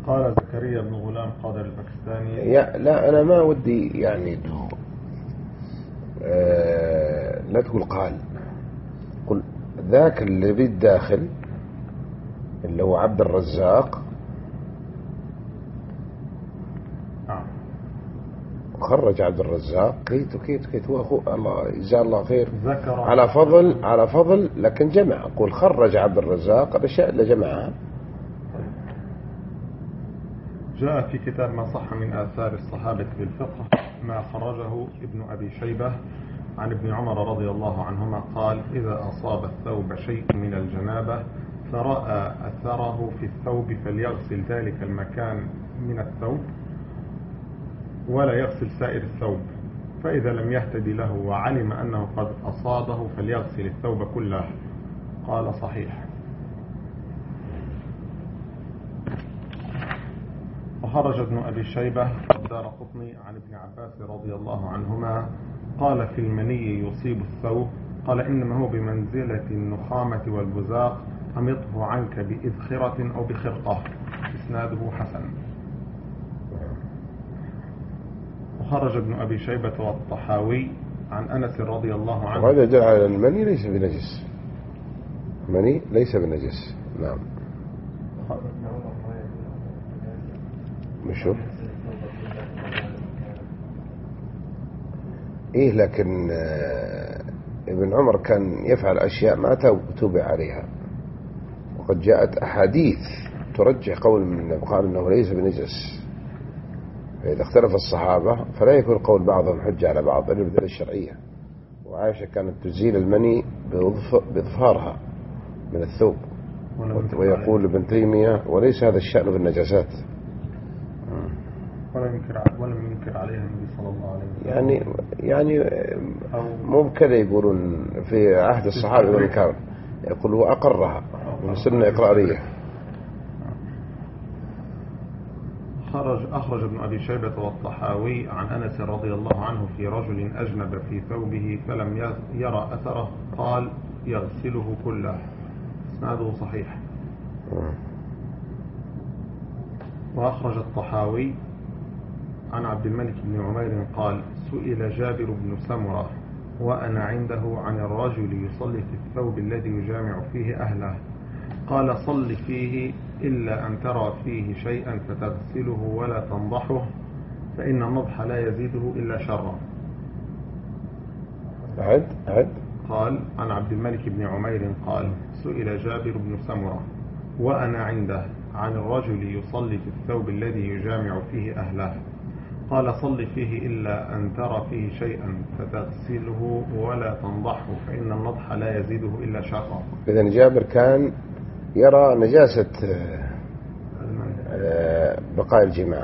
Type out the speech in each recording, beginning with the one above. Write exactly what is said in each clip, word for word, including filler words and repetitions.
قال زكريا بن غلام قادر الباكستاني. يا لا أنا ما ودي يعني آه لا تقول قال، قل ذاك اللي بالداخل اللي هو عبد الرزاق نعم. خرج عبد الرزاق كيت وكيت كيت هو أخو الله جزاه الله خير ذكر على فضل على فضل، لكن جمع. أقول خرج عبد الرزاق الأشياء اللي جمعها. جاء في كتاب ما صح من آثار الصحابة بالفقه ما خرجه ابن أبي شيبة عن ابن عمر رضي الله عنهما قال: إذا أصاب الثوب شيء من الجنابة فرأى أثره في الثوب فليغسل ذلك المكان من الثوب ولا يغسل سائر الثوب، فإذا لم يهتدي له وعلم أنه قد أصابه فليغسل الثوب كله. قال: صحيح. وخرج ابن أبي شيبة والدارقطني عن ابن عباس رضي الله عنهما قال: في المني يصيب الثوب، قال: إنما هو بمنزلة النخامة والبزاق، أمطه عنك بإذخرة أو بخرقة. إسناده حسن. وخرج ابن أبي شيبة والطحاوي عن أنس رضي الله عنه. وهذا يدل على المني ليس بنجس، المني ليس بنجس. نعم. مشو إيه، لكن ابن عمر كان يفعل أشياء ما توبع عليها، وقد جاءت أحاديث ترجح قول من قال أنه ليس بنجس. فإذا اختلف الصحابة فلا يكون قول بعضهم حجة على بعض إلا بالدليل الشرعية. وعائشة كانت تزيل المني بإظفارها من الثوب. ويقول ابن تيمية: وليس هذا الشأن بالنجاسات. ولم ينكر ولم ينكر عليها النبي صلى الله عليه وسلم. يعني يعني مو بكذا يقولون في عهد الصحابة والكرام، يقول وأقرها من سنة إقرارية. خرج أخرج ابن أبي شيبة والطحاوي عن أنس رضي الله عنه في رجل أجنب في ثوبه فلم يرى أثره قال: يغسله كله. إسناده صحيح. وأخرج الطحاوي عن عبد الملك بن عمير قال: سئل جابر بن سمرة وأنا عنده عن الرجل يصلي في الثوب الذي يجامع فيه أهله، قال: صل فيه إلا أن ترى فيه شيئا فتغسله ولا تنضحه، فإن النضح لا يزيده إلا شرا. عد عد قال عن عبد الملك بن عمير قال: سئل جابر بن سمرة وأنا عنده عن الرجل يصلي في الثوب الذي يجامع فيه أهله، قال: صل فيه إلا أن ترى فيه شيئا فتغسله ولا تنضحه، فإن النضح لا يزيده إلا شرا. إذن جابر كان يرى نجاسة بقاء الجماع،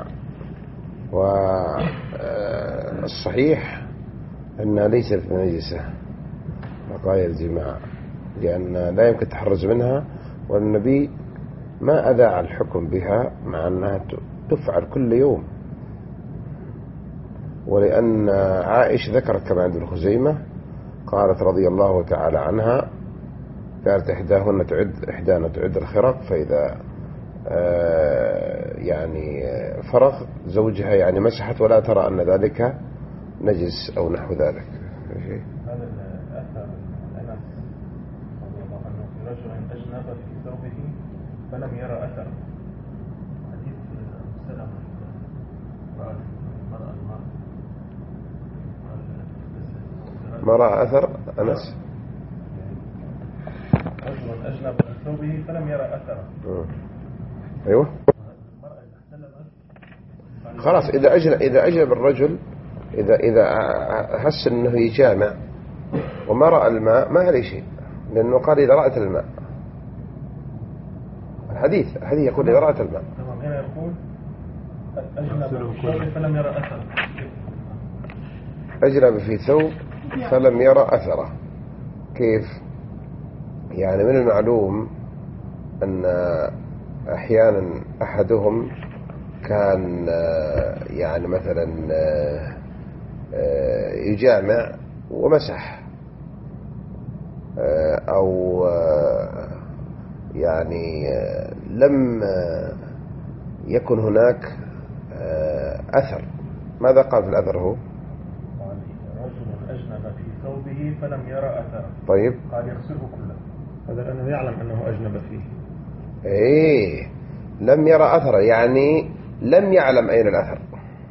والصحيح أنها ليست بنجسة بقاء الجماع، لأن لا يمكن التحرز منها، والنبي ما أذاع الحكم بها مع أنها تفعل كل يوم. ولأن عائشة ذكرت كما عند الخزيمة قالت رضي الله تعالى عنها، كانت إحداهن تعد إحدانا تعد الخرق، فإذا يعني فرغ زوجها يعني مسحت ولا ترى أن ذلك نجس أو نحو ذلك. هذا الأثر أنس رضي الله عنه في رجل أجنب في ثوبه فلم يرى أثر. حديث سلمة ما رأى أثر أنس. رجل أجنب في ثوبه فلم يرى أثره. أيوة خلاص. إذا أجنب إذا أجنب الرجل، إذا إذا حس أنه يجامع وما رأى الماء ما عليه شيء، لأنه قال إذا رأت الماء. الحديث الحديث يقول إذا رأت الماء. تمام. هنا يقول أجنب في ثوبه فلم يرى أثره. أجنب في ثوب فلم يرى أثره. كيف؟ يعني من المعلوم أن أحيانا أحدهم كان يعني مثلا يجامع ومسح، أو يعني لم يكون هناك أثر. ماذا قال في الأثر هو؟ قال رجل أجنب في ثوبه فلم يرى أثره. طيب قال يغسله كله. هذا لأنه يعلم أنه أجنب فيه. إيه لم يرى أثره، يعني لم يعلم أين الأثر،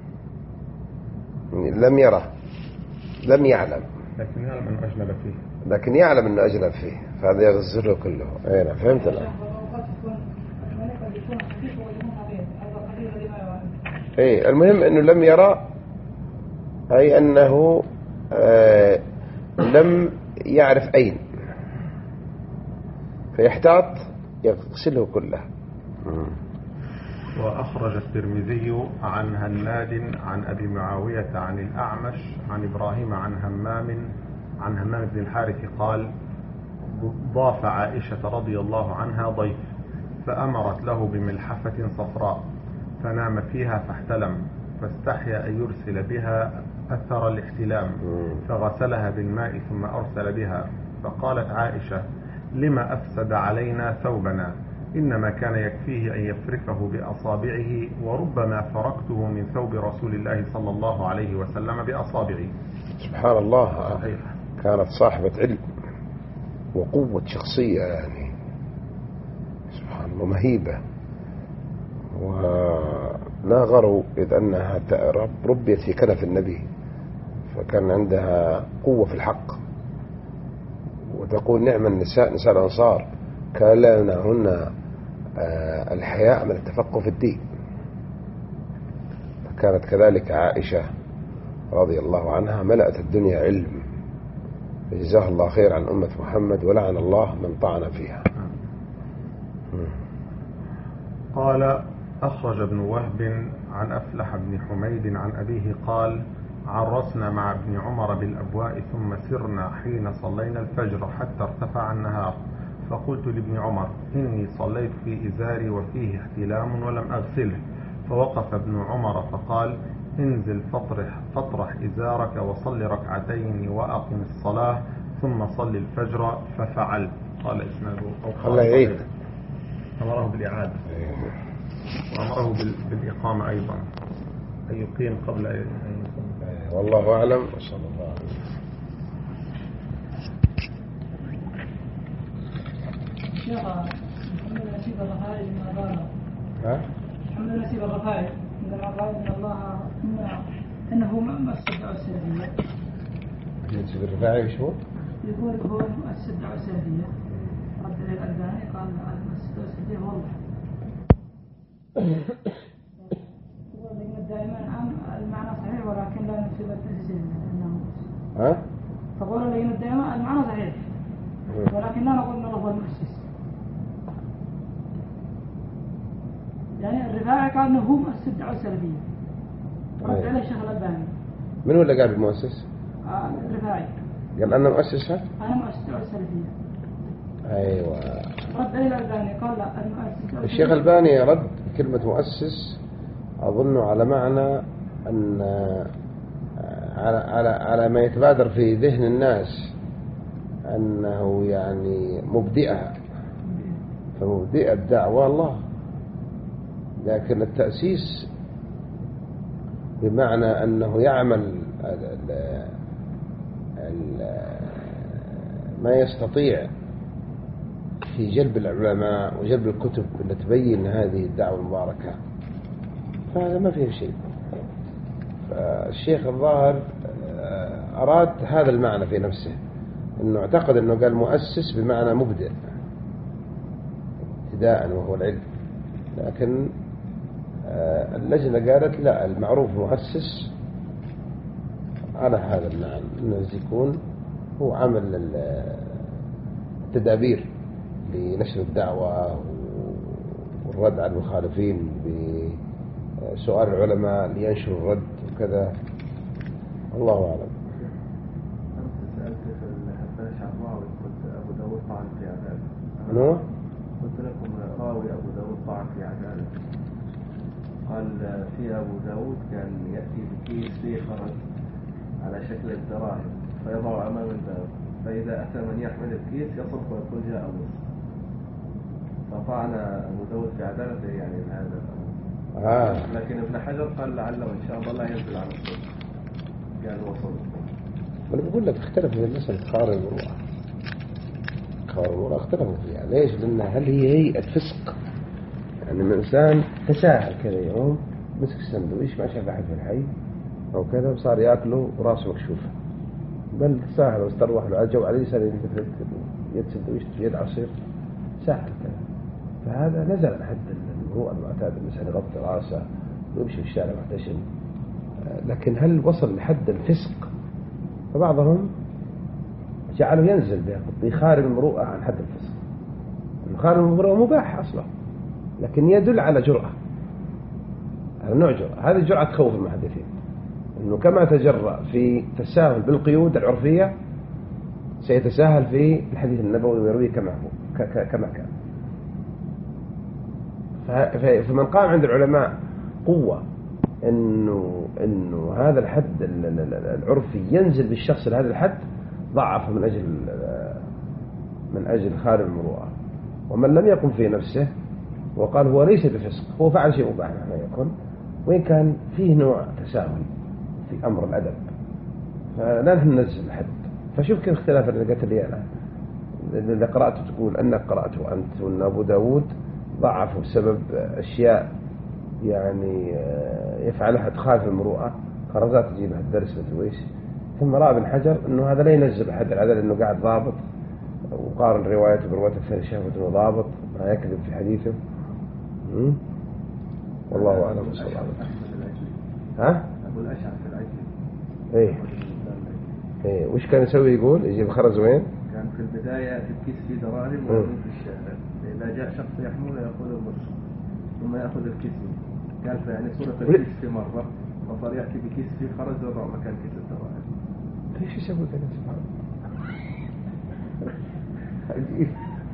لم يره، لم يعلم، لكن يعلم أنه أجنب فيه، لكن يعلم أنه أجنب فيه، فهذا يغسله كله. أين فهمت الآن؟ إيه المهم أنه لم يرى، أي أنه آه لم يعرف أين، فيحتاط يغسله كله. وأخرج الترمذي عن هناد عن أبي معاوية عن الأعمش عن إبراهيم عن همام عن همام بن الحارث قال ضاف عائشة رضي الله عنها ضيف فأمرت له بملحفة صفراء فنام فيها فاحتلم، فاستحيا أن يرسل بها أثر الاحتلام فغسلها بالماء ثم أرسل بها، فقالت عائشة لما أفسد علينا ثوبنا، إنما كان يكفيه أن يفركه بأصابعه، وربما فركته من ثوب رسول الله صلى الله عليه وسلم بأصابعه. سبحان الله. صحيح. كانت صاحبة علم وقوة شخصية، يعني سبحان الله مهيبة، ولا غرو إذ أنها ربيت في كنف النبي، فكان عندها قوة في الحق. وتقول نعم النساء نساء الأنصار كان لهن الحياء من التفقه في الدين. فكانت كذلك عائشة رضي الله عنها ملأت الدنيا علم، جزاها الله خير عن أمة محمد، ولعن الله من طعن فيها. قال أخرج ابن وهب عن أفلح بن حميد عن أبيه قال عرسنا مع ابن عمر بالأبواء ثم سرنا حين صلينا الفجر حتى ارتفع النهار، فقلت لابن عمر إني صليت في إزاري وفيه احتلام ولم أغسله، فوقف ابن عمر فقال انزل فاطرح, فاطرح إزارك وصل ركعتين وأقم الصلاة ثم صل الفجر، ففعل. قال إسناده أو الله يعيد. أمره بالإعادة وأمره بالإقامة أيضا، أن يقيم قبل أن يصلي. والله أعلم. وصلى الله عليه وسلم. شيخ محمد نسيب الرفاعي لما قال ها؟ محمد نسيب الرفاعي عندما قال إن الله إنه مؤسس الدعوة السلفية. نسيب الرفاعي وش هو؟ يقول هو مؤسس الدعوة السلفية، رد لي الألباني قال مؤسس الدعوة السلفية هو الله. يقول إن دائما المعنى صحيح ولكن لا نسيب التأسيس إنه. ها؟ تقول لي إن دائما المعنى صحيح ولكن لا نقول إن الله هو المؤسس. يعني الرفاعي قال إنه هو مؤسس الدعوة السلفية، رد عليه الشيخ الألباني. من هو اللي قال المؤسس؟ آه الرفاعي قال أنا مؤسسها؟ أنا مؤسس الدعوة السلفية. أيوة. رد عليه الألباني قال لا المؤسس. الشيخ الألباني رد كلمة مؤسس أظن على معنى أن على على على ما يتبادر في ذهن الناس أنه يعني مبدئها، فمبدئ الدعوة الله، لكن التأسيس بمعنى أنه يعمل ال ال ما يستطيع في جلب العلماء وجلب الكتب التي تبين هذه الدعوة المباركة، فهذا ما فيه شيء. فالشيخ الظاهر أراد هذا المعنى في نفسه، أنه اعتقد أنه قال مؤسس بمعنى مبدئ ابتداء وهو العلم، لكن اللجنة قالت لا، المعروف مؤسس على هذا المعنى، أنه يكون هو عمل التدابير لنشر الدعوة والرد على المخالفين بسؤال العلماء لينشر الرد وكذا. الله أعلم. سألت في الحسن الشعراوي قلت أبو داود طعن في عدالة. نو؟ قلت لكم راوي أبو داود طعن في عدالة. قال في أبو داود كان يأتي بكيس فيه خرج على شكل الدراهم فيضع أمام الباب، فإذا أتى من يحمل الكيس يصف ويقول جاء مصر، فطعن أبو داود في عدالته يعني هذا. آه. لكن ابن حجر قال لعله إن شاء الله لا ينزل عن الصوت، قال وصل. أنا بقول لك اختلف في مسألة خار المروءة. خار المروءة اختلفوا فيها. ليش؟ لأن هل هي هي الفسق؟ يعني من إنسان تساهل كذا يوم مسك السندويش ما شاف أحد في الحي أو كذا وصار يأكله وراسه مكشوفة، بل تساهل واستروح له الجو عليه سنة يد سندويش يد عصير ساهل كذا، فهذا نزل عن حد المروءة المعتاد، الإنسان يغطي راسه ويمشي في الشارع محتشم. لكن هل وصل لحد الفسق؟ فبعضهم جعله ينزل بخارج المروءة عن حد الفسق. خارج المروءة مباح أصلا، لكن يدل على جرأة، على نوع جرأة. هذه جرأة تخوف المحدثين، أنه كما تجرأ في تساهل بالقيود العرفية سيتساهل في الحديث النبوي ويرويه كما هو كما كان. فمن قام عند العلماء قوة إنه إنه هذا الحد العرفي ينزل بالشخص لهذا الحد، ضعف من أجل من أجل خارج المروءة. ومن لم يقم في نفسه وقال هو ليس بفسق، هو فعل شيء مباح ما يكون، وإن كان فيه نوع تساهل في أمر الأدب، فلا ننزل الحد. فشوف كيف اختلاف اللي قلت لي أنا اللي قرأته، تقول أنك قرأته أنت وأن أبو داود ضعفه بسبب أشياء يعني يفعلها تخالف المروءة، خرزات تجيبها الدرس مدري ايش. ثم رأى ابن حجر أنه هذا لا ينزل حد العدل، أنه قاعد ضابط، وقارن روايته برواية الثاني شافت أنه ضابط ما يكذب في حديثه. والله أعلم. صلى الله عليه وسلم. ها؟ أبو الأشعث العجلي. إيه. إيه. وش كان يسوي؟ يقول يجيب خرز وين؟ كان في البداية في الكيس في دراهم ويرمي في الشارع، إذا جاء شخص يحمله يأخذ البرص ثم يأخذ الكيس. قال فيعني سرق الكيس في مرة وصار يأتي بكيس فيه خرز وضع مكان كيس الدراهم. ليش يسوي كذا سبحان الله؟ عجيب.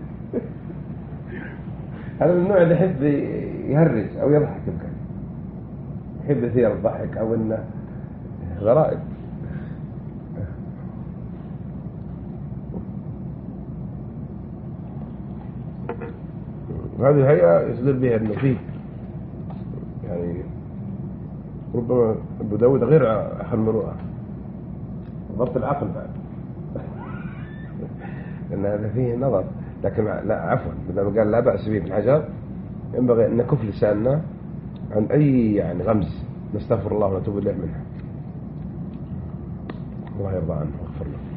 هذا النوع اللي يحب يهرج أو يضحك، يمكن يحب يثير الضحك أو إنه غرائب. هذه الهيئة يستدل بها إنه فيه يعني ربما أبو داود غير أخذ المروءة، ضبط العقل بعد لأن هذا فيه نظر. لكن لا عفوا، بدل قال لا بأس به ابن حجر، ينبغي أن نكف لساننا عن أي يعني غمز، نستغفر الله ونتوب إليه منها. الله يرضى عنه ويغفر له.